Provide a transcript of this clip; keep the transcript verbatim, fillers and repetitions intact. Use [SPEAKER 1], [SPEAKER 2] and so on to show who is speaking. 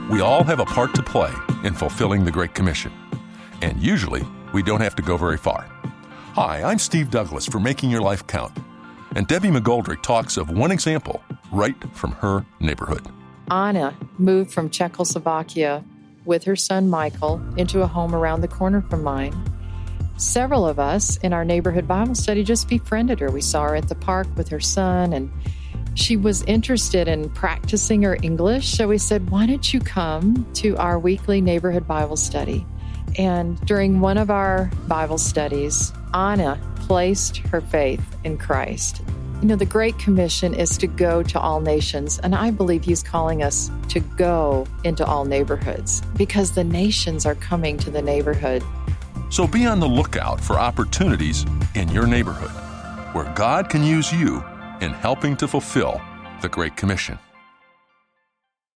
[SPEAKER 1] We all have a part to play in fulfilling the Great Commission. And usually, we don't have to go very far. Hi, I'm Steve Douglas for Making Your Life Count. And Debbie McGoldrick talks of one example right from her neighborhood.
[SPEAKER 2] Anna moved from Czechoslovakia with her son Michael into a home around the corner from mine. Several of us in our neighborhood Bible study just befriended her. We saw her at the park with her son, and she was interested in practicing her English. So we said, why don't you come to our weekly neighborhood Bible study? And during one of our Bible studies, Anna placed her faith in Christ. You know, the Great Commission is to go to all nations, and I believe He's calling us to go into all neighborhoods because the nations are coming to the neighborhood.
[SPEAKER 1] So be on the lookout for opportunities in your neighborhood where God can use you in helping to fulfill the Great Commission.